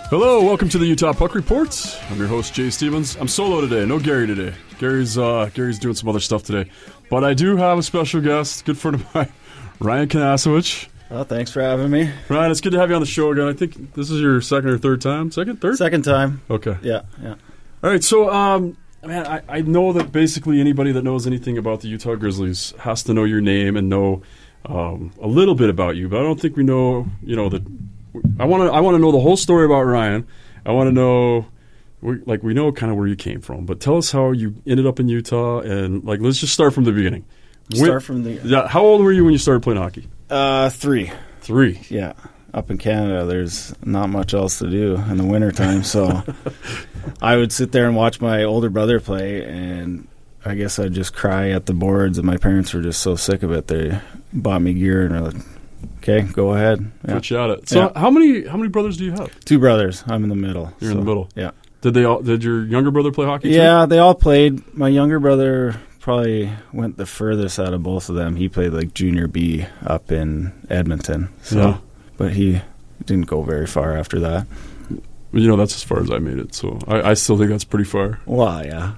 Hello, welcome to the Utah Puck Report. I'm your host, Jay Stevens. I'm solo today, no Gary today. Gary's doing some other stuff today. But I do have a special guest, good friend of mine, Ryan Kanasowicz. Well, thanks for having me. Ryan, it's good to have you on the show again. I think this is your second or third time? Third? Second time. Okay. Yeah. All right, so, man, I know that basically anybody that knows anything about the Utah Grizzlies has to know your name and know a little bit about you, but I don't think we know, I want to know the whole story about Ryan. I want to know, we know kind of where you came from, but tell us how you ended up in Utah, and let's just start from the beginning. Yeah. How old were you when you started playing hockey? 3. 3. Yeah. Up in Canada, there's not much else to do in the wintertime, so I would sit there and watch my older brother play, and I guess I'd just cry at the boards, and my parents were just so sick of it. They bought me gear, and they're like, okay, go ahead. Yeah. Put you at it. So how many brothers do you have? 2 brothers. I'm in the middle. You're in the middle. Yeah. Did your younger brother play hockey too? Yeah, they all played. My younger brother probably went the furthest out of both of them. He played junior B up in Edmonton. So, yeah. But he didn't go very far after that. That's as far as I made it. So I still think that's pretty far. Well, yeah.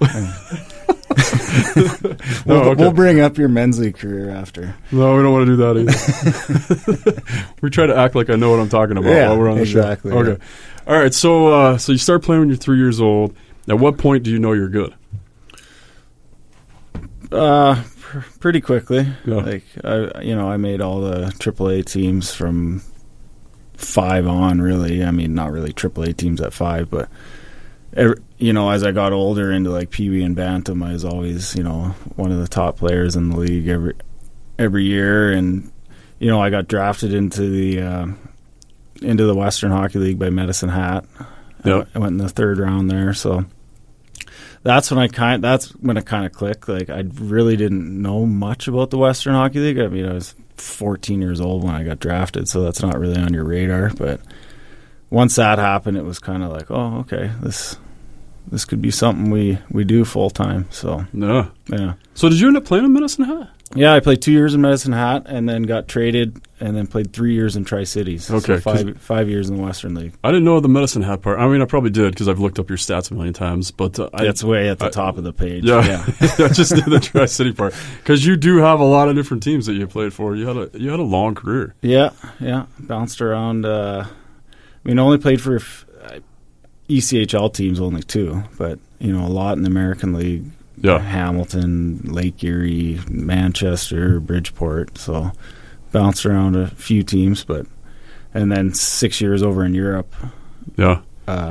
Okay. We'll bring up your men's league career after. No, we don't want to do that either. We try to act like I know what I'm talking about while we're on the exactly, show. Okay. Yeah. All right. So you start playing when you're 3 years old. At what point do you know you're good? Pretty quickly. Yeah. I made all the AAA teams from 5 on, really. I mean, not really AAA teams at 5, but as I got older into Pee Wee and Bantam, I was always, one of the top players in the league every year. And, I got drafted into the Western Hockey League by Medicine Hat. Yep. I went in the 3rd round there. So that's when it kind of clicked. I really didn't know much about the Western Hockey League. I mean, I was 14 years old when I got drafted, so that's not really on your radar. But once that happened, it was kind of like, oh, okay, this could be something we do full time. So yeah. Yeah. So did you end up playing in Medicine Hat? Yeah, I played 2 years in Medicine Hat, and then got traded, and then played 3 years in Tri-Cities. Okay, so 5 years in the Western League. I didn't know the Medicine Hat part. I mean, I probably did because I've looked up your stats a million times. But that's way at the top of the page. Yeah. I just did the Tri-City part because you do have a lot of different teams that you played for. You had a long career. Yeah, bounced around. Only played for ECHL teams, only 2, but a lot in the American League. Yeah. Hamilton, Lake Erie, Manchester, Bridgeport. So bounced around a few teams, and then 6 years over in Europe. Yeah.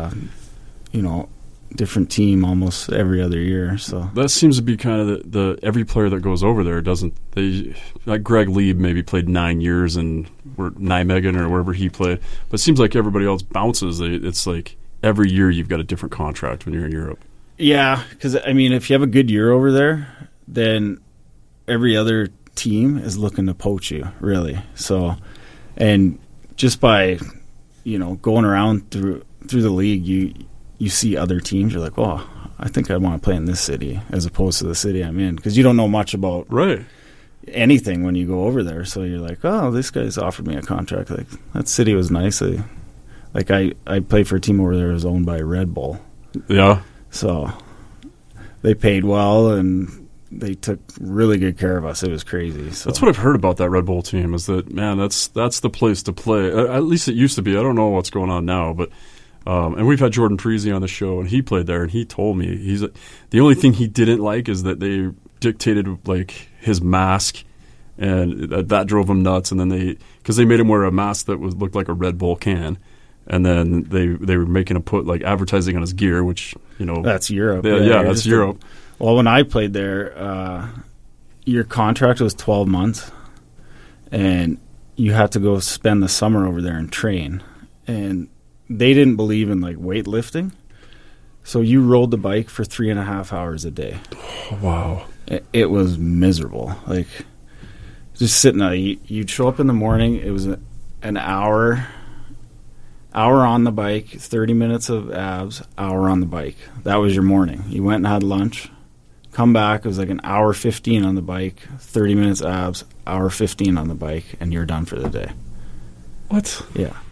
Different team almost every other year. So that seems to be kind of the every player that goes over there doesn't they like Greg Lieb maybe played 9 years in Nijmegen or wherever he played, but it seems like everybody else bounces. It's like every year you've got a different contract when you're in Europe. Yeah, because, if you have a good year over there, then every other team is looking to poach you, really. So, and just by, going around through the league, you see other teams, you're like, oh, I think I want to play in this city as opposed to the city I'm in. Because you don't know much about anything when you go over there. So you're like, oh, this guy's offered me a contract. That city was nice. I played for a team over there that was owned by Red Bull. Yeah. So they paid well, and they took really good care of us. It was crazy. So. That's what I've heard about that Red Bull team is that, man, that's the place to play. At least it used to be. I don't know what's going on now, but and we've had Jordan Parisi on the show, and he played there, and he told me the only thing he didn't like is that they dictated his mask, and that drove him nuts. And then because they made him wear a mask that looked like a Red Bull can. And then they were making him put advertising on his gear, which that's Europe. That's Europe. Well, when I played there, your contract was 12 months, and you had to go spend the summer over there and train. And they didn't believe in weightlifting, so you rode the bike for 3.5 hours a day. Oh, wow! It was miserable. Just sitting there, you'd show up in the morning. It was an hour on the bike, 30 minutes of abs, hour on the bike. That was your morning. You went and had lunch, come back, it was an hour 15 on the bike, 30 minutes abs, hour 15 on the bike, and you're done for the day. What? Yeah.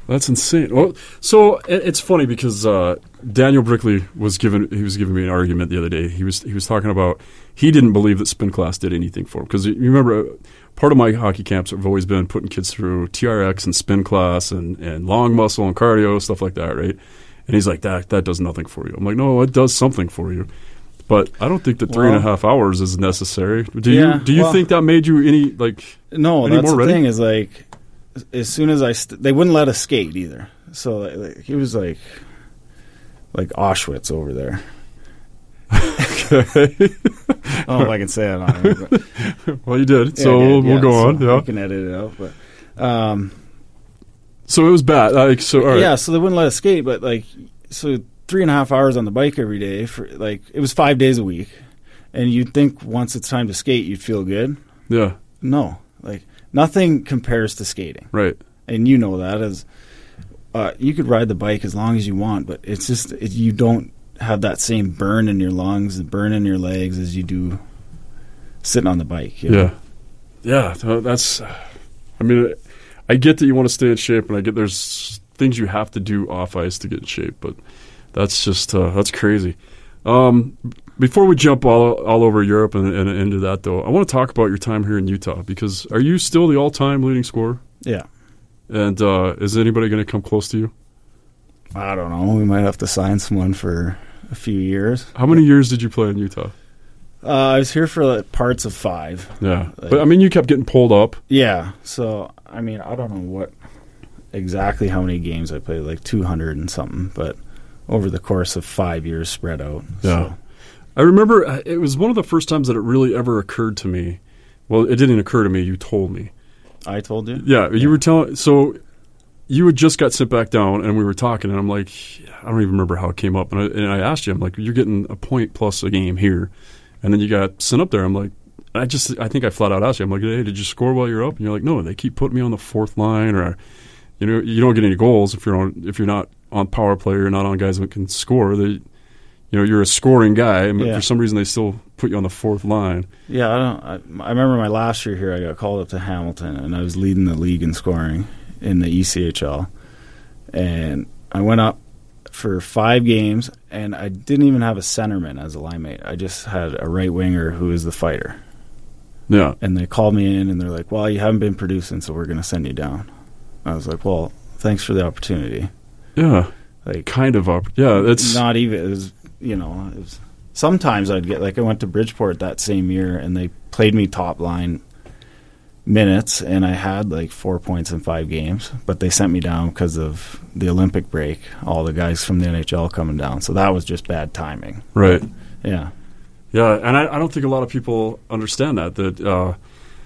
That's insane. Well, so it's funny because Daniel Brickley was giving me an argument the other day. He was talking about he didn't believe that spin class did anything for him because you remember part of my hockey camps have always been putting kids through TRX and spin class and long muscle and cardio, stuff like that, right? And he's like, that does nothing for you. I'm like, no, it does something for you. But I don't think that 3.5 hours is necessary. Do you think that made you any no? Any That's more the ready? thing is as soon as they wouldn't let us skate either. So he was like Auschwitz over there. Okay. I don't know if I can say that on here, but Well, you did, so we'll go on. Yeah, we can edit it out. But so it was bad. All right. so they wouldn't let us skate, but 3.5 hours on the bike every day for it was 5 days a week, and you'd think once it's time to skate you'd feel good. Yeah. No, nothing compares to skating, Right. and you know that as you could ride the bike as long as you want, but it's just you don't have that same burn in your lungs, burn in your legs as you do sitting on the bike. You know? Yeah. That's. I mean, I get that you want to stay in shape, and I get there's things you have to do off ice to get in shape, but that's just that's crazy. Before we jump all over Europe and into that, though, I want to talk about your time here in Utah because are you still the all-time leading scorer? Yeah. And is anybody going to come close to you? I don't know. We might have to sign someone for a few years. How many years did you play in Utah? I was here for parts of 5. Yeah, but I mean, you kept getting pulled up. Yeah. So I mean, I don't know exactly how many games I played, 200 and something, but over the course of 5 years spread out. Yeah. So. I remember it was one of the first times that it really ever occurred to me. Well, it didn't occur to me. You told me. I told you? Yeah, you were telling. So you had just got sent back down, and we were talking, and I'm like, I don't even remember how it came up. And I asked you, I'm like, you're getting a point plus a game here. And then you got sent up there. I'm like, I think I flat out asked you, I'm like, hey, did you score while you're up? And you're like, no, they keep putting me on the fourth line, or you don't get any goals if you're not on power play or not on guys that can score. You're a scoring guy, and for some reason they still put you on the fourth line. Yeah, I remember my last year here, I got called up to Hamilton, and I was leading the league in scoring in the ECHL. And I went up for 5 games, and I didn't even have a centerman as a line mate. I just had a right winger who was the fighter. Yeah. And they called me in, and they're like, well, you haven't been producing, so we're going to send you down. I was like, well, thanks for the opportunity. Yeah. Kind of up. Yeah, it's not even. It was, it was. Sometimes I'd get I went to Bridgeport that same year, and they played me top line minutes, and I had 4 points in 5 games. But they sent me down because of the Olympic break. All the guys from the NHL coming down, so that was just bad timing. Right. Yeah. Yeah, and I don't think a lot of people understand that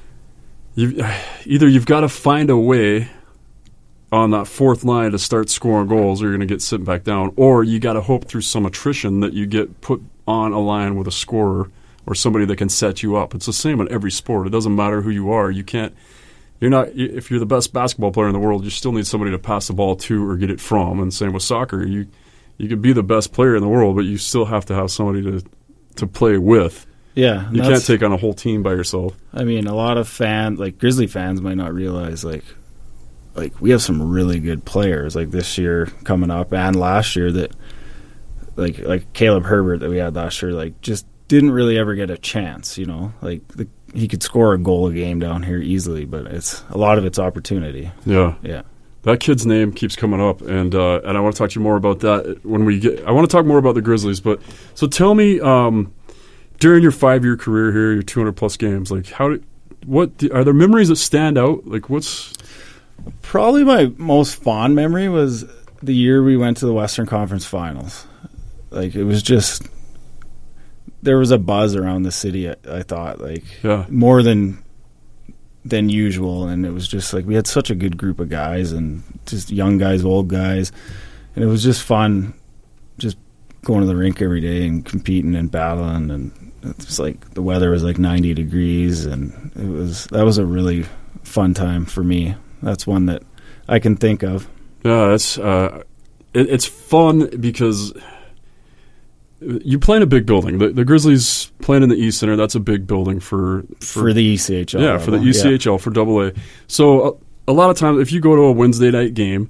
you've got to find a way on that fourth line to start scoring goals, or you're going to get sent back down, or you got to hope through some attrition that you get put on a line with a scorer or somebody that can set you up. It's the same in every sport. It doesn't matter who you are. If you're the best basketball player in the world, you still need somebody to pass the ball to or get it from. And same with soccer. You could be the best player in the world, but you still have to have somebody to play with. Yeah. You can't take on a whole team by yourself. I mean, a lot of fans, Grizzly fans, might not realize, we have some really good players this year coming up and last year that like Caleb Herbert that we had last year just didn't really ever get a chance, he could score a goal a game down here easily, but a lot of it's opportunity. Yeah. Yeah. That kid's name keeps coming up, and I want to talk to you more about that when we get. I want to talk more about the Grizzlies, but so tell me, during your 5-year career here, your 200+ games, are there memories that stand out? What's probably my most fond memory was the year we went to the Western Conference Finals. It was just there was a buzz around the city. I thought more than usual, and it was just we had such a good group of guys, and just young guys, old guys, and it was just fun, just going to the rink every day and competing and battling, and it's the weather was 90 degrees, and that was a really fun time for me. That's one that I can think of. Yeah, it's fun because you play in a big building. The Grizzlies playing in the East Center. That's a big building for the ECHL. Yeah, for the ECHL for AA. So a lot of times, if you go to a Wednesday night game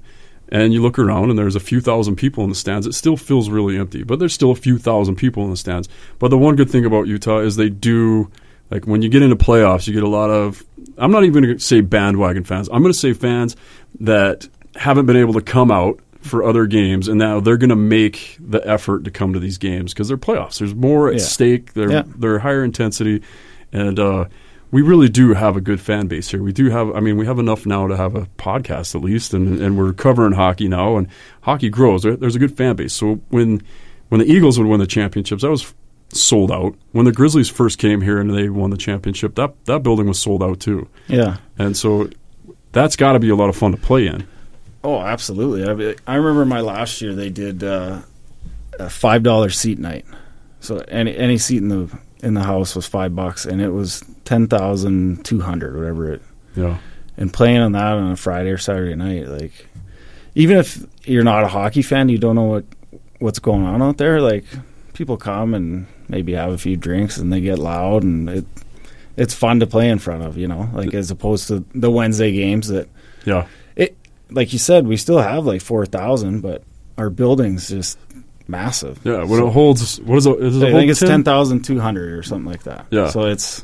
and you look around and there's a few thousand people in the stands. It still feels really empty, but there's still a few thousand people in the stands. But the one good thing about Utah is they do, like when you get into playoffs, you get a lot of, I'm not even going to say bandwagon fans. I'm going to say fans that haven't been able to come out for other games, and now they're going to make the effort to come to these games because they're playoffs. There's more at stake. They're higher intensity, and we really do have a good fan base here. We do have, I mean, we have enough now to have a podcast at least, and we're covering hockey now, and hockey grows. There's a good fan base. So when the Eagles would win the championships, that was sold out. When the Grizzlies first came here and they won the championship, that building was sold out too. Yeah. And so that's got to be a lot of fun to play in. Oh, absolutely. I remember my last year they did a $5 seat night. So any seat in the house was $5, and it was 10,200, whatever it. Yeah. And playing on that on a Friday or Saturday night, like, even if you're not a hockey fan, you don't know what's going on out there. Like, people come and maybe have a few drinks, and they get loud, and it's fun to play in front of, like as opposed to the Wednesday games that. Yeah. Like you said, we still have like 4,000, but our building's just massive. Yeah, when it holds, what is it? I think it's 10,200 or something like that. Yeah. So it's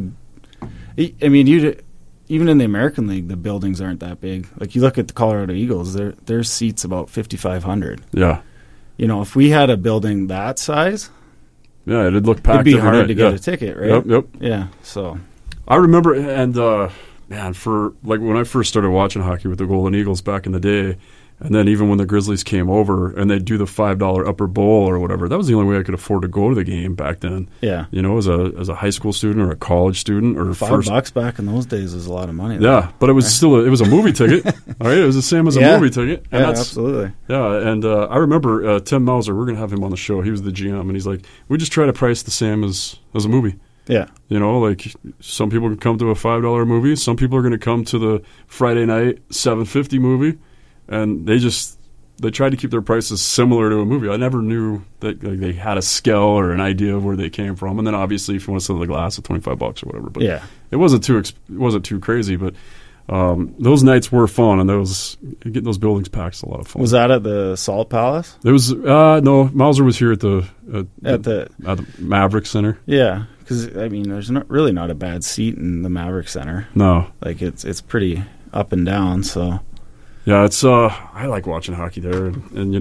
I mean, even in the American League, the buildings aren't that big. Like you look at the Colorado Eagles, their seats about 5,500. Yeah. If we had a building that size, yeah, it'd look packed. It'd be hard to get a ticket, right? Yep. Yeah. So I remember, and man, for like when I first started watching hockey with the Golden Eagles back in the day, and then even when the Grizzlies came over and they'd do the $5 upper bowl or whatever, that was the only way I could afford to go to the game back then. Yeah, as a high school student or a college student or $5 back in those days was a lot of money. Yeah, but it was still it was a movie ticket. All right, it was the same as a movie ticket. And absolutely. Yeah, and I remember Tim Mauser. We're gonna have him on the show. He was the GM, and he's like, we just try to price the same as a movie. Yeah. Like some people can come to a $5 movie. Some people are going to come to the Friday night $7.50 movie, and they tried to keep their prices similar to a movie. I never knew that they had a scale or an idea of where they came from. And then obviously if you want to sell the glass at $25 or whatever, but it wasn't too crazy. But those nights were fun, and getting those buildings packed is a lot of fun. Was that at the Salt Palace? It was no. Mauser was here at the Maverick Center. Yeah. Because, I mean, there's not a bad seat in the Maverick Center. No. Like, it's pretty up and down, so. Yeah, it's, I like watching hockey there. And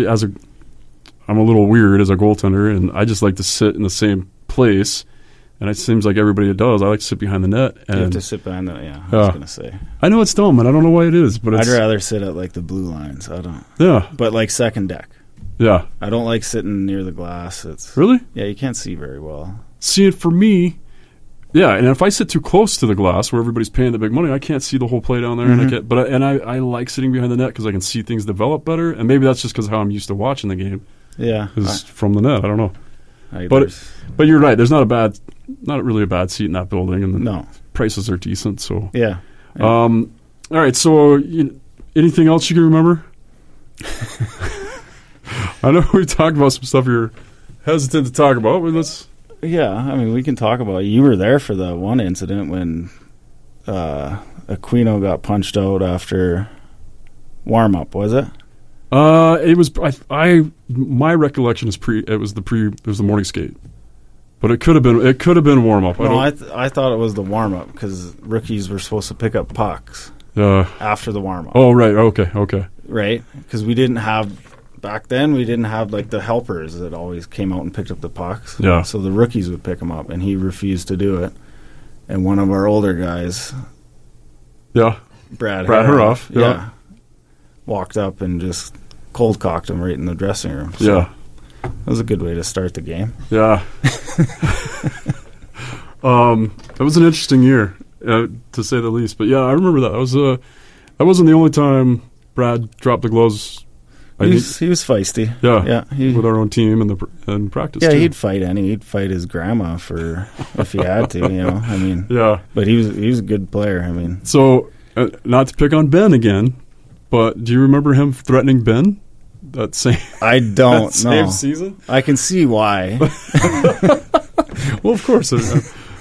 I'm a little weird as a goaltender, and I just like to sit in the same place. And it seems like everybody does. I like to sit behind the net. And you have to sit behind the, I was going to say. I know it's dumb, and I don't know why it is, but I'd rather sit at, like, the blue lines. I don't. Yeah. But, like, second deck. Yeah. I don't like sitting near the glass. Really? Yeah, you can't see very well. See, it for me, yeah, and if I sit too close to the glass where everybody's paying the big money, I can't see the whole play down there. Mm-hmm. And I like sitting behind the net because I can see things develop better, and maybe that's just because how I'm used to watching the game. Yeah, is from the net. I don't know, but you're right. There's not really a bad seat in that building, and the prices are decent. So yeah. All right. So anything else you can remember? I know we talked about some stuff you're hesitant to talk about, but let's. Yeah, I mean, we can talk about it. You were there for the one incident when Aquino got punched out after warm-up, was it? It was. My recollection is it was the morning skate, but it could have been warm-up. No, I thought it was the warm-up because rookies were supposed to pick up pucks after the warm-up. Oh, right. Okay. Right, because we didn't have. Back then, we didn't have, like, the helpers that always came out and picked up the pucks. Yeah. So the rookies would pick them up, and he refused to do it. And one of our older guys, Brad Haroff, walked up and just cold-cocked him right in the dressing room. So that was a good way to start the game. Yeah. That was an interesting year, to say the least. But, yeah, I remember that. That wasn't the only time Brad dropped the gloves. He was feisty. Yeah. With our own team and practice. Yeah, too. he'd fight his grandma for if he had to. I mean. Yeah. But he was a good player. I mean. So, not to pick on Ben again, but do you remember him threatening Ben? That same. I don't know. Same season. I can see why. Well, of course.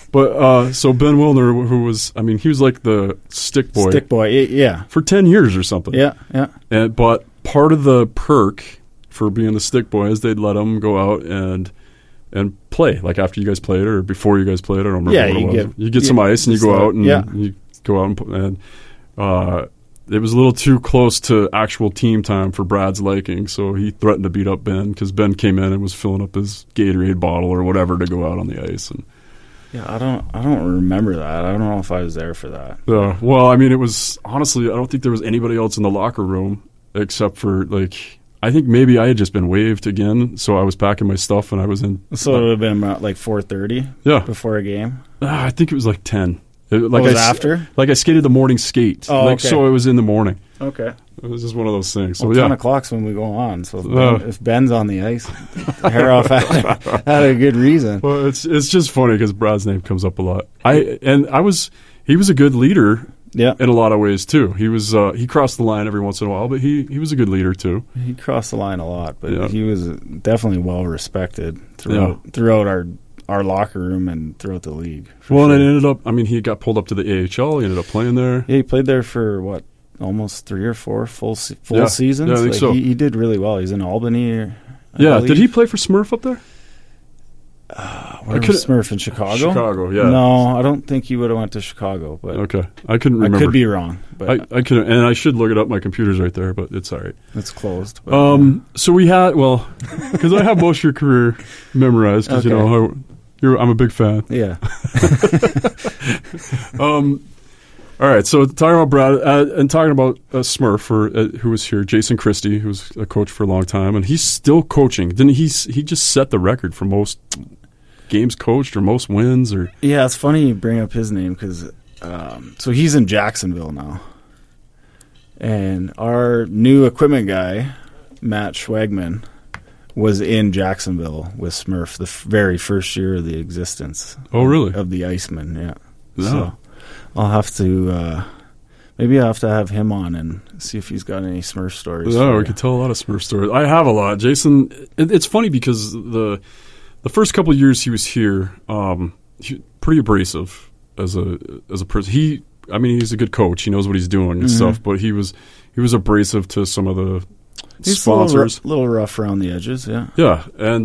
But so Ben Wilner, who was, I mean, he was like the stick boy. Stick boy, yeah. For 10 years or something. Yeah. But part of the perk for being the stick boy is they'd let him go out and play, like after you guys played or before you guys played. I don't remember what it was. You get some ice and you go out and you go out and it was a little too close to actual team time for Brad's liking, so he threatened to beat up Ben because Ben came in and was filling up his Gatorade bottle or whatever to go out on the ice. And yeah, I don't remember that. I don't know if I was there for that. Well, I mean, it was honestly, I don't think there was anybody else in the locker room except for like, I think maybe I had just been waived again, so I was packing my stuff and I was in. So it would have been about like 4:30. Before a game. I think it was like 10. After? Like I skated the morning skate. Oh, okay. So it was in the morning. Okay. It was just one of those things. So 10 o'clock's when we go on. So if Ben's on the ice, Haroff had a good reason. Well, it's just funny because Brad's name comes up a lot. He was a good leader. Yeah. In a lot of ways too. He was he crossed the line every once in a while, but he was a good leader too. He crossed the line a lot, but he was definitely well respected throughout our locker room and throughout the league. And it ended up, I mean, he got pulled up to the AHL. He ended up playing there. Yeah, he played there for almost 3 or 4 full seasons. Yeah, I think so. He did really well. He's in Albany. I believe. Did he play for Smurf up there? Where was Smurf, in Chicago? Chicago, yeah. No, I don't think he would have went to Chicago. But okay, I couldn't remember. I could be wrong, but I couldn't, and I should look it up. My computer's right there, but it's all right. It's closed. But, so we had because I have most of your career memorized because I'm a big fan. Yeah. All right, so talking about Brad and talking about Smurf, who was here, Jason Christie, who was a coach for a long time, and he's still coaching. Didn't he just set the record for most games coached or most wins? Or yeah, it's funny you bring up his name because so he's in Jacksonville now, and our new equipment guy, Matt Schwagman, was in Jacksonville with Smurf the very first year of the existence. Oh, really? Of the Iceman, yeah. No. So I'll have to maybe I'll have to have him on and see if he's got any Smurf stories. We could tell a lot of Smurf stories. I have a lot. Jason, it's funny because the first couple of years he was here, he was pretty abrasive as a person. He's a good coach. He knows what he's doing and stuff, but he was abrasive to some of the sponsors. A little rough around the edges, yeah. Yeah, and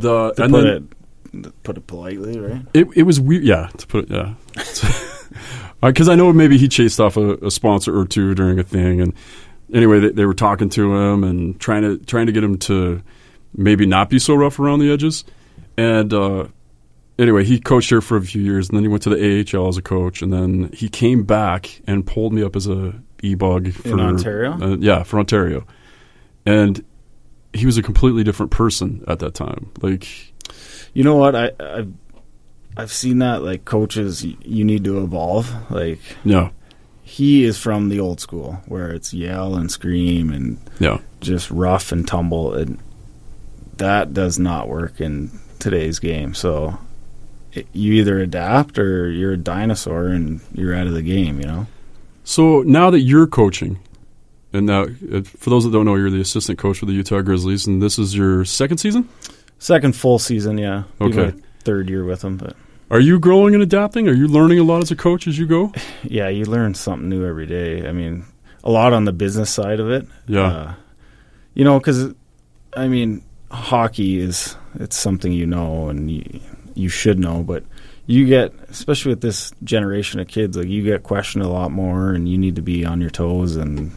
put it politely, right? It was weird, yeah. To put it, yeah. Because I know maybe he chased off a sponsor or two during a thing, and anyway, they were talking to him and trying to get him to maybe not be so rough around the edges. And anyway, he coached here for a few years, and then he went to the AHL as a coach, and then he came back and pulled me up as a e-bug in Ontario. For Ontario, and he was a completely different person at that time. Like, you know what, I've seen that, like, coaches, you need to evolve. Like, yeah, he is from the old school where it's yell and scream and just rough and tumble, and that does not work in today's game. So you either adapt or you're a dinosaur and you're out of the game, you know? So now that you're coaching, and now, for those that don't know, you're the assistant coach for the Utah Grizzlies, and this is your second season? Second full season, yeah. Okay. Third year with them, but are you growing and adapting? Are you learning a lot as a coach as you go? Yeah, you learn something new every day. I mean, a lot on the business side of it. Yeah. Because, I mean, hockey it's something you know and you should know, but you get, especially with this generation of kids, like, you get questioned a lot more, and you need to be on your toes and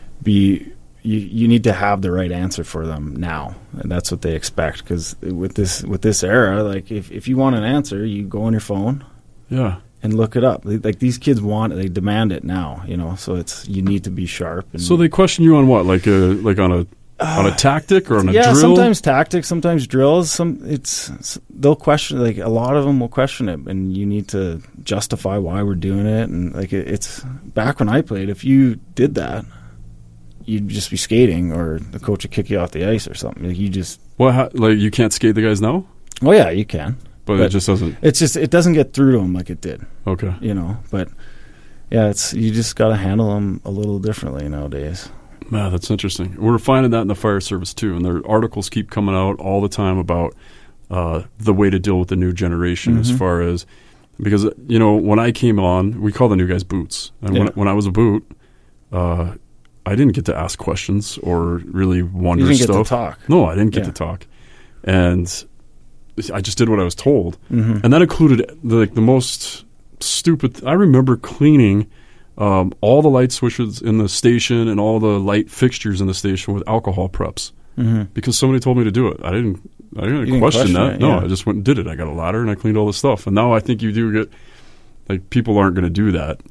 you need to have the right answer for them now, and that's what they expect. Because with this era, like, if you want an answer, you go on your phone, and look it up. Like, these kids they demand it now, you know. So you need to be sharp. And so they question you on what, like on a tactic or on a drill? Yeah, sometimes tactics, sometimes drills. They'll question, like, a lot of them will question it, and you need to justify why we're doing it. And like, it's back when I played, if you did that, you'd just be skating, or the coach would kick you off the ice or something. Like, you can't skate the guys now? Oh yeah, you can, but it just doesn't. It doesn't get through to them like it did. Okay, you know, but yeah, you just got to handle them a little differently nowadays. Man, that's interesting. We're finding that in the fire service too, and their articles keep coming out all the time about the way to deal with the new generation, as far as Because, when I came on, we call the new guys boots. And when I was a boot, I didn't get to ask questions or really wonder stuff. You didn't get to talk. No, I didn't get to talk. And I just did what I was told. Mm-hmm. And that included the most stupid... I remember cleaning all the light switches in the station and all the light fixtures in the station with alcohol preps. Mm-hmm. Because somebody told me to do it. I didn't question that. No, I just went and did it. I got a ladder and I cleaned all the stuff. And now I think you do get... people aren't going to do that.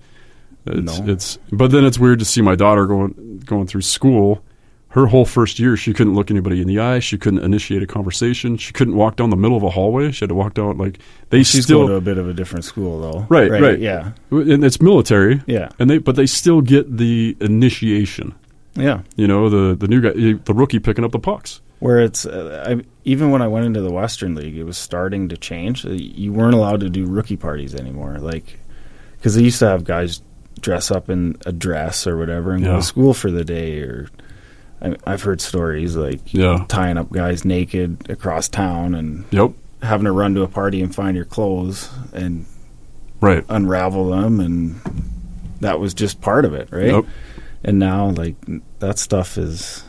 But then it's weird to see my daughter going through school. Her whole first year, she couldn't look anybody in the eye. She couldn't initiate a conversation. She couldn't walk down the middle of a hallway. She had to walk down she's going to a bit of a different school though. Right. Yeah, and it's military. Yeah, but they still get the initiation. Yeah, the new guy, the rookie picking up the pucks. Where it's even when I went into the Western League, it was starting to change. You weren't allowed to do rookie parties anymore, because they used to have guys dress up in a dress or whatever and go to school for the day. Or I've heard stories tying up guys naked across town and having to run to a party and find your clothes and unravel them, and that was just part of it, right? Yep. And now, that stuff is...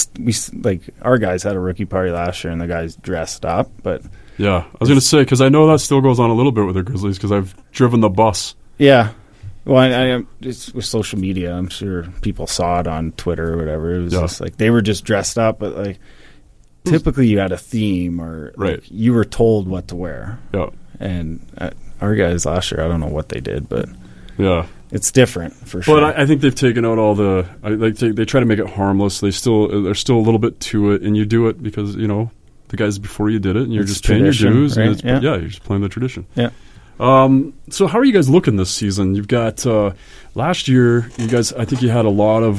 our guys had a rookie party last year, and the guys dressed up, but... Yeah, I was going to say, because I know that still goes on a little bit with the Grizzlies, because I've driven the bus. Yeah. Well, it's with social media. I'm sure people saw it on Twitter or whatever. It was just they were just dressed up, but typically you had a theme or you were told what to wear. Yeah. And our guys last year, I don't know what they did, but it's different for sure. But I think they've taken out all the. They try to make it harmless. There's still a little bit to it, and you do it because the guys before you did it, and you're just paying your dues. Right? And you're just playing the tradition. Yeah. So how are you guys looking this season? You've got last year. You guys, I think you had a lot of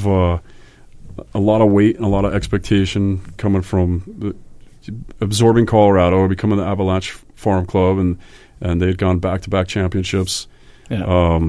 weight and a lot of expectation coming from absorbing Colorado, becoming the Avalanche Farm Club, and they had gone back-to-back championships. Yeah.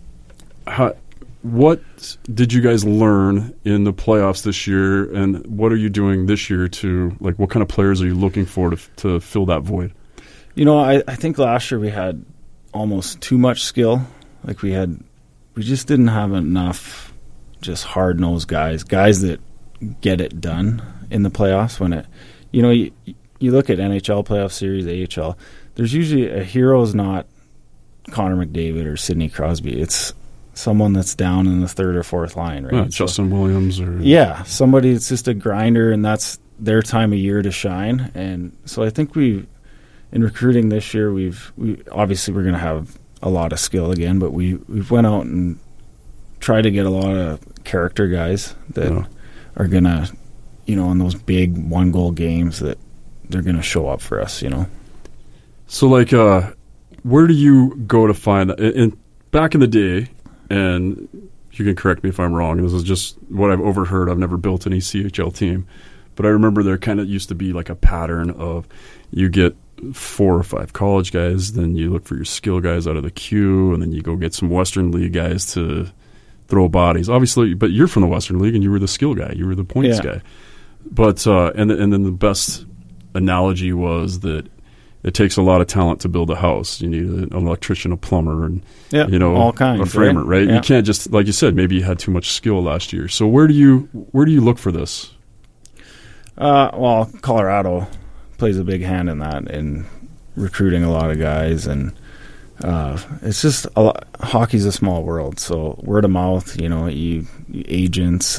What did you guys learn in the playoffs this year, and what are you doing this year to what kind of players are you looking for to fill that void? I think last year we had almost too much skill. We just didn't have enough just hard-nosed guys that get it done in the playoffs. When you look at NHL playoff series, AHL, there's usually a hero is not Connor McDavid or Sidney Crosby. It's someone that's down in the third or fourth line, right? Justin Williams or somebody that's just a grinder, and that's their time of year to shine. And so I think in recruiting this year, we obviously we're going to have a lot of skill again, but we've went out and tried to get a lot of character guys that are going to, in those big one-goal games that they're going to show up for us, So, where do you go to find that? Back in the day, and you can correct me if I'm wrong, this is just what I've overheard. I've never built any CHL team, but I remember there kind of used to be a pattern of you get 4 or 5 college guys, then you look for your skill guys out of the queue, and then you go get some Western League guys to throw bodies. Obviously, but you're from the Western League, and you were the skill guy. You were the points guy. But and then the best analogy was that it takes a lot of talent to build a house. You need an electrician, a plumber, and all kinds, a framer, right? Yeah. You can't just, like you said, maybe you had too much skill last year. So where do you look for this? Well, Colorado plays a big hand in that, in recruiting a lot of guys, and it's just hockey's a small world. So word of mouth, agents,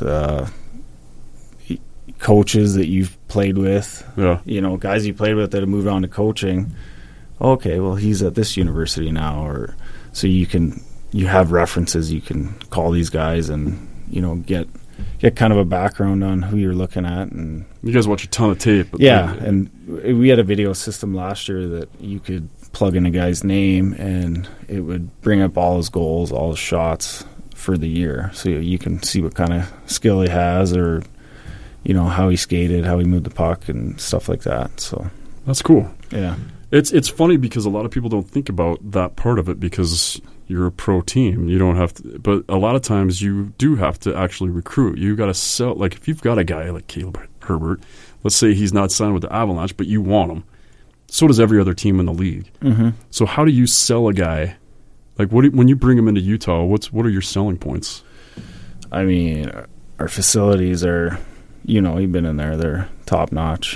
coaches that you've played with, guys you played with that have moved on to coaching. Okay, well, he's at this university now, or so you have references. You can call these guys and get kind of a background on who you're looking at. And you guys watch a ton of tape. And we had a video system last year that you could plug in a guy's name and it would bring up all his goals, all his shots for the year, so you can see what kind of skill he has, or how he skated, how he moved the puck, and stuff like that. So that's cool. Yeah, it's funny because a lot of people don't think about that part of it because you're a pro team. You don't have to, but a lot of times you do have to actually recruit. You got to sell. If you've got a guy like Caleb Herbert, let's say he's not signed with the Avalanche, but you want him. so does every other team in the league. Mm-hmm. So how do you sell a guy? Like, when you bring him into Utah, what are your selling points? I mean, our facilities are, you've been in there, they're top notch.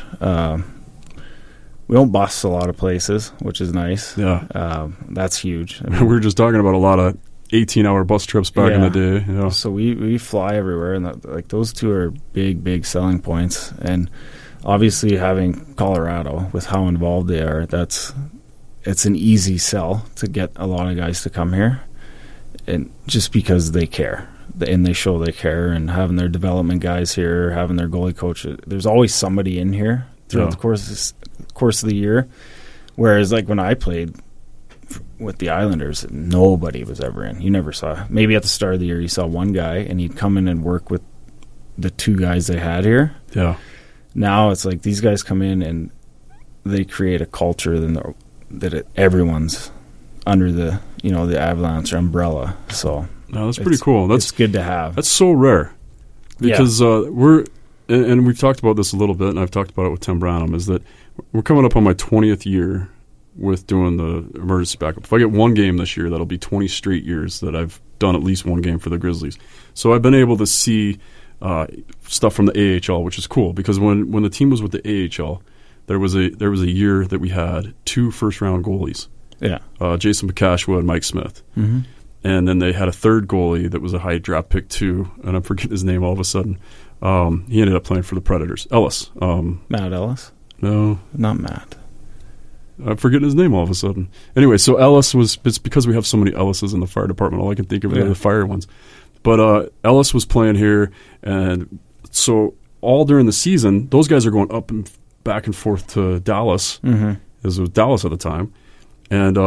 We don't bus a lot of places, which is nice. Yeah. That's huge. We were just talking about a lot of 18-hour bus trips back in the day. Yeah. So we fly everywhere, and those two are big selling points. And obviously having Colorado, with how involved they are, it's an easy sell to get a lot of guys to come here, and just because they care. And they show they care, and having their development guys here, having their goalie coach. There's always somebody in here throughout the course of the year. Whereas, like, when I played with the Islanders, nobody was ever in. You never saw. Maybe at the start of the year you saw one guy, and he'd come in and work with the two guys they had here. Yeah. Now it's like these guys come in and they create a culture that everyone's under the the Avalanche umbrella. So no, that's pretty cool. It's good to have. That's so rare because and we've talked about this a little bit, and I've talked about it with Tim Branham, is that we're coming up on my 20th year with doing the emergency backup. If I get one game this year, that'll be 20 straight years that I've done at least one game for the Grizzlies. So I've been able to see stuff from the AHL, which is cool, because when the team was with the AHL, there was a year that we had 2 first-round goalies. Yeah. Jason Bakashwa and Mike Smith. Mm-hmm. And then they had a third goalie that was a high draft pick too, and I'm forgetting his name all of a sudden. He ended up playing for the Predators. Ellis. Matt Ellis? No. Not Matt. I'm forgetting his name all of a sudden. Anyway, so Ellis it's because we have so many Ellises in the fire department, all I can think of are the fire ones. But Ellis was playing here, and so all during the season, those guys are going up and back and forth to Dallas, as it was Dallas at the time, and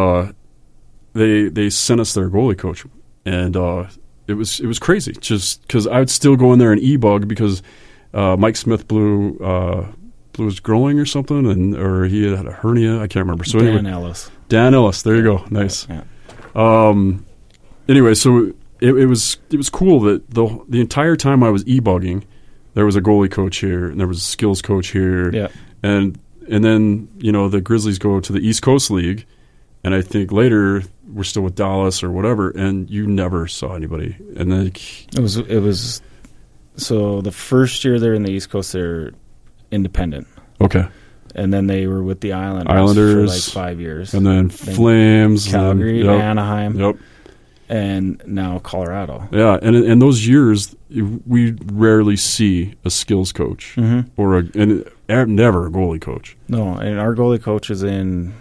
they sent us their goalie coach, and it was crazy, just because I would still go in there and e-bug because Mike Smith blew his groin or something, or he had a hernia. I can't remember. So Dan Ellis. Dan Ellis. There you go. Nice. Yeah. Anyway, so it was cool that the entire time I was e-bugging, there was a goalie coach here and there was a skills coach here. Yeah. And then the Grizzlies go to the East Coast League, and I think later we're still with Dallas or whatever, and you never saw anybody. And then it was so the first year they're in the East Coast, they're independent. Okay. And then they were with the Islanders for like 5 years. And then Flames. Calgary, Anaheim. Yep. And now Colorado. Yeah, and in those years, we rarely see a skills coach or never a goalie coach. No, and our goalie coach is in.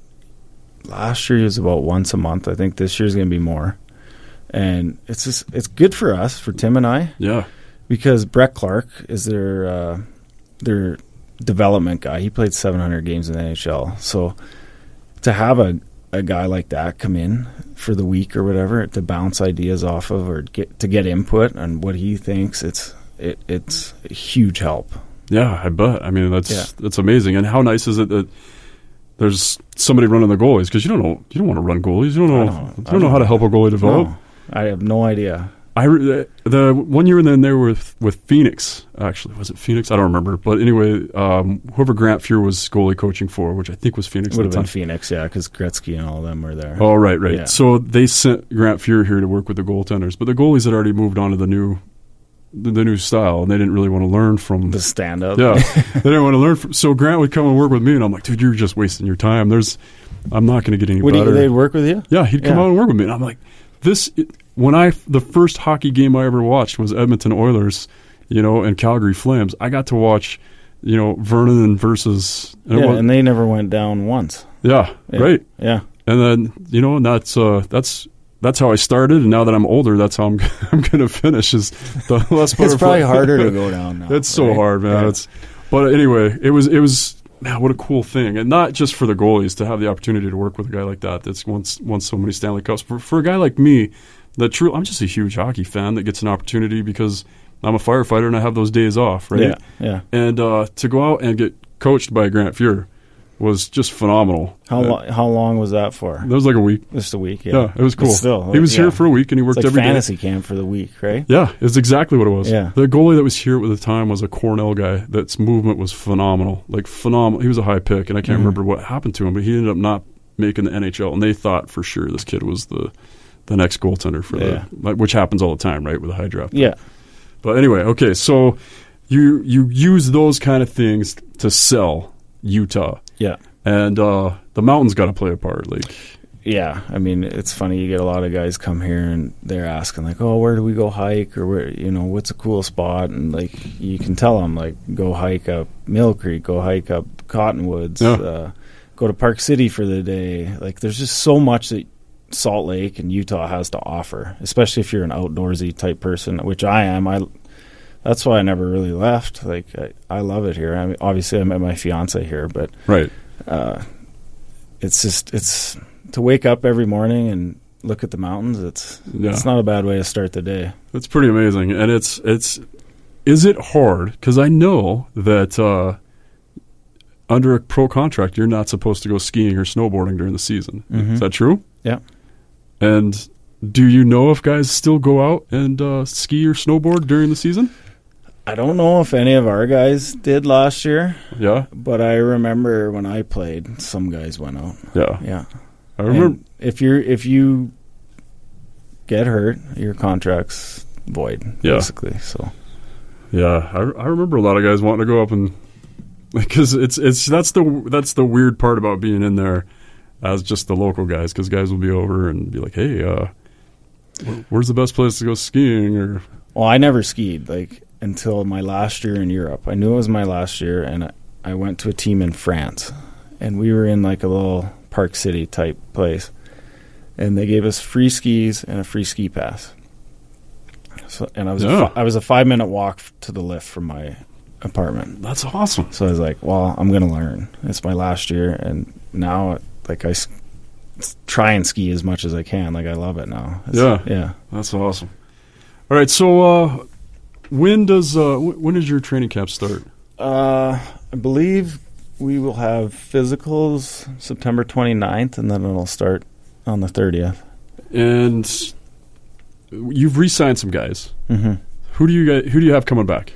Last year he was about once a month. I think this year's going to be more. And it's good for us, for Tim and I. Yeah. Because Brett Clark is their development guy. He played 700 games in the NHL. So to have a guy like that come in for the week or whatever to bounce ideas off of or to get input on what he thinks, it's a huge help. Yeah, I bet. I mean, that's amazing. And how nice is it that there's somebody running the goalies, because you don't want to run goalies. You don't know how to help a goalie develop. No, I have no idea. The 1 year in there with Phoenix, actually, was it Phoenix? I don't remember. But anyway, whoever Grant Fuhr was goalie coaching for, which I think was Phoenix. Would have been Phoenix, yeah, because Gretzky and all of them were there. Oh, right. Yeah. So they sent Grant Fuhr here to work with the goaltenders, but the goalies had already moved on to the new style, and they didn't really want to learn from the stand-up. Yeah, they didn't want to learn so Grant would come and work with me, and I'm like, dude, you're just wasting your time. I'm not going to get any better. They'd work with you? Yeah, he'd come out and work with me, and I'm like, the first hockey game I ever watched was Edmonton Oilers, and Calgary Flames. I got to watch, Vernon versus and they never went down once. Yeah, right. Yeah, and then that's how I started, and now that I'm older, that's how I'm going to finish. Is the less butterfly. It's probably harder to go down now. It's so hard, man. Yeah. But anyway, it was. Man, what a cool thing, and not just for the goalies to have the opportunity to work with a guy like that that's won so many Stanley Cups. For a guy like me, I'm just a huge hockey fan that gets an opportunity because I'm a firefighter and I have those days off, right? Yeah. And to go out and get coached by Grant Fuhr, was just phenomenal. How long was that for? That was like a week. Just a week, yeah. Yeah, it was cool. But still, he was here for a week, and he worked it's like every day. fantasy camp for the week, right? Yeah, it's exactly what it was. Yeah. The goalie that was here at the time was a Cornell guy. That's movement was phenomenal. Like, phenomenal. He was a high pick, and I can't remember what happened to him, but he ended up not making the NHL, and they thought for sure this kid was the next goaltender for which happens all the time, right, with a high draft. Yeah. But anyway, okay, so you use those kind of things to sell Utah. Yeah. And the mountains got to play a part. Like, yeah, I mean, it's funny. You get a lot of guys come here and they're asking like, "Oh, where do we go hike?" Or where, what's a cool spot? And like, you can tell them like, go hike up Mill Creek, go hike up Cottonwoods, go to Park City for the day. Like, there's just so much that Salt Lake and Utah has to offer, especially if you're an outdoorsy type person, which I am. That's why I never really left. Like, I love it here. I mean, obviously, I met my fiance here, but right. It's to wake up every morning and look at the mountains. It's not a bad way to start the day. It's pretty amazing, and is it hard? Because I know that under a pro contract, you're not supposed to go skiing or snowboarding during the season. Mm-hmm. Is that true? Yeah. And do you know if guys still go out and ski or snowboard during the season? I don't know if any of our guys did last year. Yeah. But I remember when I played, some guys went out. Yeah. Yeah. I remember. And if you get hurt, your contract's void, basically. So. Yeah, I remember a lot of guys wanting to go up and, because that's the weird part about being in there as just the local guys, because guys will be over and be like, "Hey, where's the best place to go skiing?" Or, well, I never skied until my last year in Europe. I knew it was my last year, and I went to a team in France, and we were in like a little Park City type place, and they gave us free skis and a free ski pass. So, and I was a 5-minute walk to the lift from my apartment. That's awesome. So I was like, well, I'm going to learn. It's my last year, and now like I try and ski as much as I can. Like, I love it now. Yeah. That's awesome. All right, so when does your training camp start? I believe we will have physicals September 29th, and then it'll start on the 30th. And you've re-signed some guys. Mm-hmm. Who do you have coming back?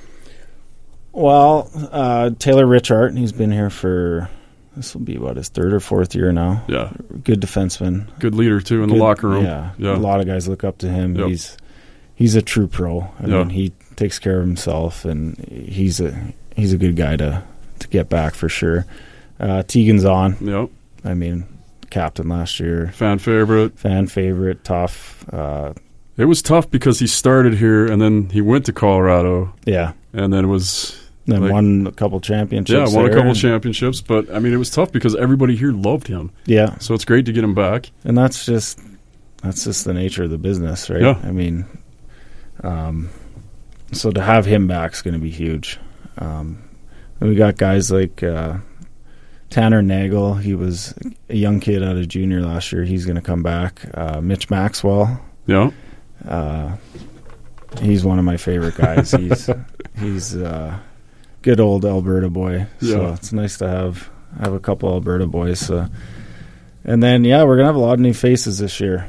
Well, Taylor Richart, he's been here for, this will be about his 3rd or 4th year now. Yeah. Good defenseman. Good leader, too, in the locker room. Yeah. A lot of guys look up to him. Yep. He's a true pro. I mean, he takes care of himself, and he's a good guy to get back for sure. Tegan's on. Yep. I mean, captain last year. Fan favorite, tough. It was tough because he started here, and then he went to Colorado. Yeah. And then won a couple championships. Yeah, won a couple championships. But, I mean, it was tough because everybody here loved him. Yeah. So it's great to get him back. And that's just the nature of the business, right? Yeah. I mean, so to have him back is going to be huge. And we got guys like Tanner Nagel. He was a young kid out of junior last year. He's going to come back. Mitch Maxwell. Yeah. He's one of my favorite guys. He's a good old Alberta boy. So it's nice to have a couple Alberta boys. And then, we're going to have a lot of new faces this year.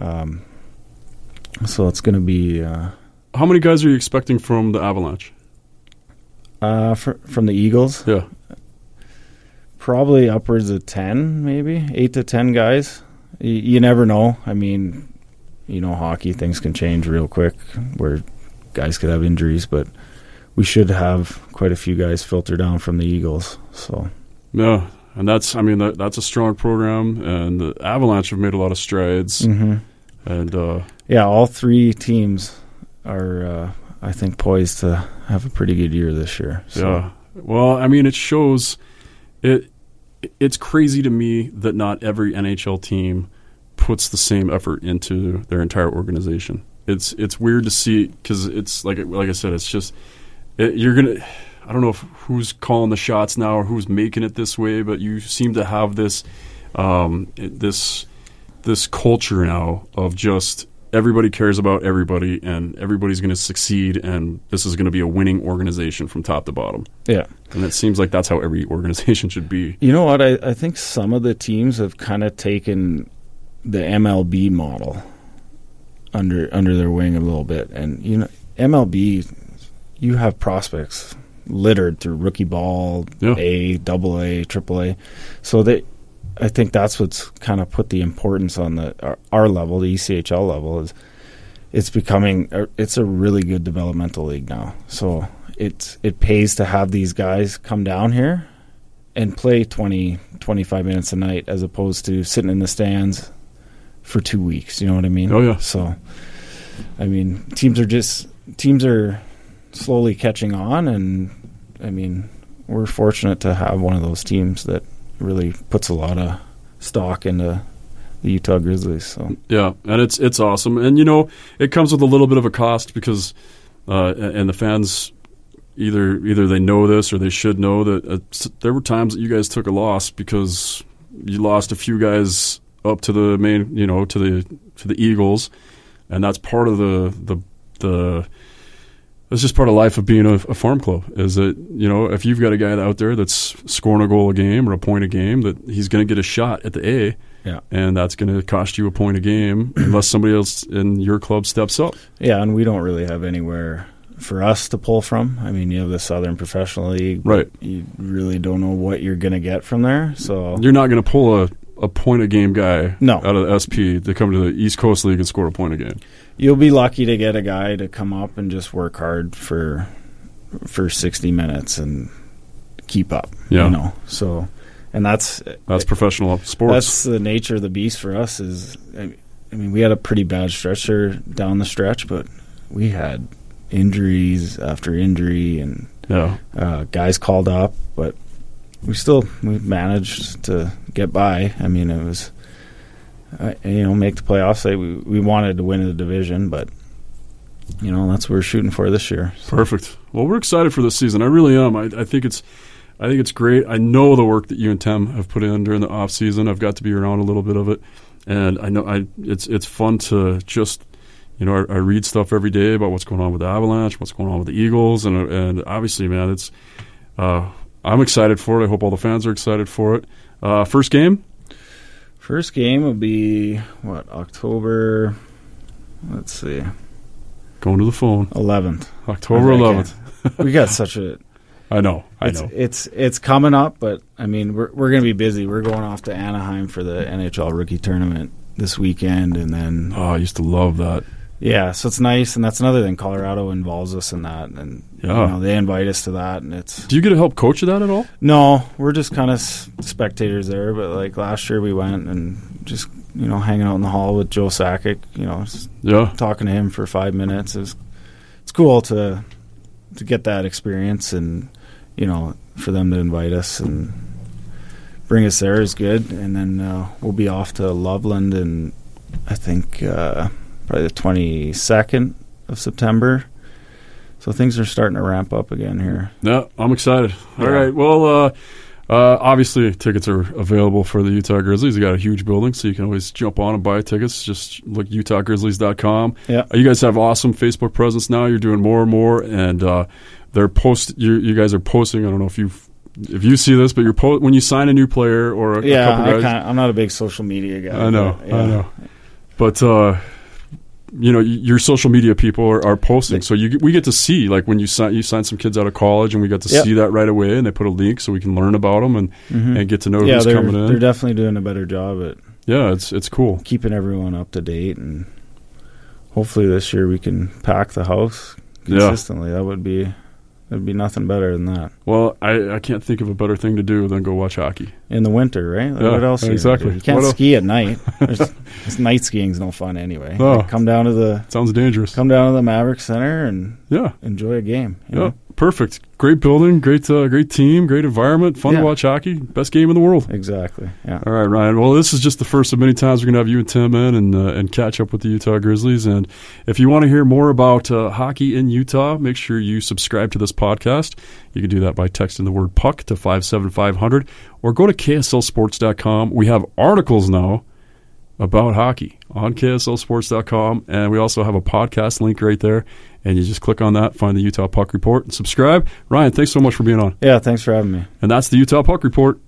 So it's going to be... How many guys are you expecting from the Avalanche? From the Eagles? Yeah. Probably upwards of 10, maybe. 8 to 10 guys. You never know. I mean... hockey, things can change real quick where guys could have injuries, but we should have quite a few guys filter down from the Eagles. So yeah, and that's a strong program, and the Avalanche have made a lot of strides. Mm-hmm. And all 3 teams are, I think, poised to have a pretty good year this year. So. Yeah, well, I mean, it shows. It's crazy to me that not every NHL team puts the same effort into their entire organization. It's weird to see because it's like I said, it's just you're gonna. I don't know who's calling the shots now or who's making it this way, but you seem to have this this culture now of just everybody cares about everybody, and everybody's going to succeed, and this is going to be a winning organization from top to bottom. Yeah. And it seems like that's how every organization should be. You know what? I think some of the teams have kind of taken the MLB model under their wing a little bit. And, you know, MLB, you have prospects littered through rookie ball, A, double A, triple A. So I think that's what's kind of put the importance on our level, the ECHL level, is it's a really good developmental league now. So it pays to have these guys come down here and play 20, 25 minutes a night as opposed to sitting in the stands for 2 weeks. You know what I mean? Oh, yeah. So, I mean, teams are slowly catching on, and, I mean, we're fortunate to have one of those teams that really puts a lot of stock into the Utah Grizzlies. So yeah, and it's awesome. And, you know, it comes with a little bit of a cost because and the fans either they know this or they should know that there were times that you guys took a loss because you lost a few guys up to the main, you know, to the Eagles, and that's part of the it's just part of life of being a farm club, is that, you know, if you've got a guy out there that's scoring a goal a game or a point a game, that he's going to get a shot at the A, and that's going to cost you a point a game unless somebody else in your club steps up. Yeah, and we don't really have anywhere for us to pull from. I mean, you have the Southern Professional League. Right. You really don't know what you're going to get from there. So you're not going to pull a point a game guy out of the SP to come to the East Coast League and score a point a game. You'll be lucky to get a guy to come up and just work hard for 60 minutes and keep up. Yeah. You know, so, and that's professional sports. That's the nature of the beast for us. Is, I mean, we had a pretty bad stretch there down the stretch, but we had injuries after injury and guys called up, but we managed to get by. I mean, it was, you know, make the playoffs. We wanted to win the division, but, you know, that's what we're shooting for this year. So. Perfect. Well, we're excited for this season. I really am. I think it's great. I know the work that you and Tim have put in during the off season. I've got to be around a little bit of it, and I know it's fun to just, you know, I read stuff every day about what's going on with the Avalanche, what's going on with the Eagles, and obviously, man, it's I'm excited for it. I hope all the fans are excited for it. First game? First game will be, October, let's see. Going to the phone. 11th. October 11th. We got such a... I know. It's coming up, but, I mean, we're going to be busy. We're going off to Anaheim for the NHL Rookie Tournament this weekend, and then... Oh, I used to love that. Yeah, so it's nice, and that's another thing. Colorado involves us in that, and you know, they invite us to that, and it's. Do you get to help coach that at all? No, we're just kind of spectators there. But like last year, we went and just, you know, hanging out in the hall with Joe Sakic, you know, talking to him for 5 minutes. It's cool to get that experience, and you know, for them to invite us and bring us there is good, and then we'll be off to Loveland, and I think. Probably the 22nd of September. So things are starting to ramp up again here. Yeah, I'm excited. All right. Well, obviously tickets are available for the Utah Grizzlies. They got a huge building, so you can always jump on and buy tickets. Just look utahgrizzlies.com. Yeah. You guys have awesome Facebook presence now. You're doing more and more, and they're you guys are posting. I don't know if you see this, but when you sign a new player or a couple guys. I'm not a big social media guy. I know. But you know, your social media people are posting, so we get to see, like when you sign some kids out of college, and we get to see that right away, and they put a link so we can learn about them and get to know who's coming in. They're definitely doing a better job at it's cool keeping everyone up to date, and hopefully this year we can pack the house consistently. That'd be nothing better than that. Well, I can't think of a better thing to do than go watch hockey in the winter, right? Like, what else? Exactly. You can't ski at night. Night skiing's no fun anyway. No. Come down to sounds dangerous. Come down to the Maverick Center and enjoy a game. You know? Perfect. Great building, great team, great environment, fun to watch hockey. Best game in the world. Exactly. Yeah. All right, Ryan. Well, this is just the first of many times we're going to have you and Tim in and catch up with the Utah Grizzlies. And if you want to hear more about hockey in Utah, make sure you subscribe to this podcast. You can do that by texting the word PUCK to 57500 or go to KSLSports.com. We have articles now about hockey on KSLSports.com. And we also have a podcast link right there. And you just click on that, find the Utah Puck Report, and subscribe. Ryan, thanks so much for being on. Yeah, thanks for having me. And that's the Utah Puck Report.